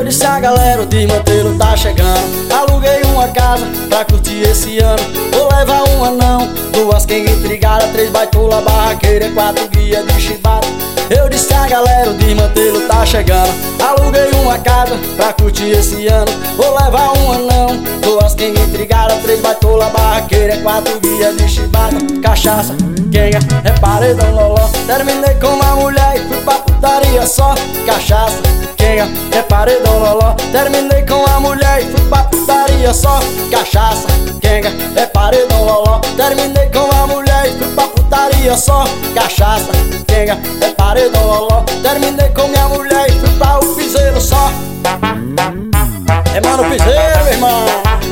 disse a galera, o desmantelo tá chegando. Aluguei uma casa pra curtir esse ano. Vou levar um anão, duas quenga intrigada, três baitola barraqueira, quatro guia de chibata. Eu disse a galera, o desmantelo tá chegando. Aluguei uma casa pra curtir esse ano. Vou levar um anão, duas quenga intrigada, três baitola barraqueira, quatro guia de chibata. Cachaça, quenga, é paredão loló. Terminei com uma mulher e fui pra putaria só. Cachaça, quenga, é paredão loló. Terminei com a mulher e fui pra putaria só. Cachaça, quenga, é paredão loló. Terminei com a mulher e fui pra putaria só. Cachaça, quenga, é paredão loló. Terminei com minha mulher e fui pra o piseiro só. É mano piseiro, meu irmão.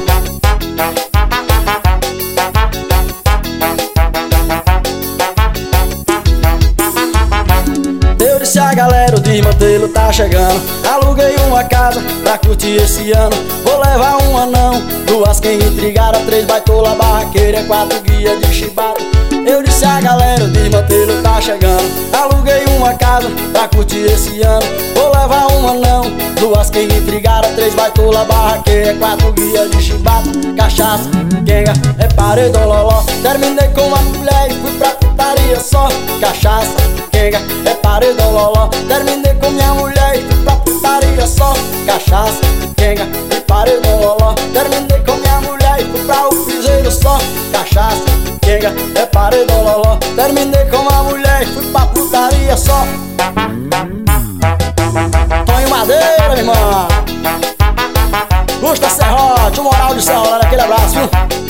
Eu disse a galera, o desmantelo tá chegando. Aluguei uma casa pra curtir esse ano. Vou levar um anão, duas quenga intrigada, três baitola barraqueira, quatro guia de chibata. Eu disse a galera, o desmantelo tá chegando. Aluguei uma casa pra curtir esse ano. Vou levar um anão, duas quenga intrigada, três baitola barraqueira, quatro guia de chibata. Cachaça, quenga, é paredão loló. Terminei com uma mulher e fui pra putaria só. Cachaça, quenga, é paredão loló. Terminei com minha mulher e fui pra putaria só. Cachaça, quenga, é paredão loló. Terminei com minha mulher e fui pra o piseiro só. Cachaça, quenga, é paredão loló. Terminei com uma mulher e fui pra putaria só. Tonho Madeira, meu irmão. Gusta Serrote, o moral de Serrote, aquele abraço, viu?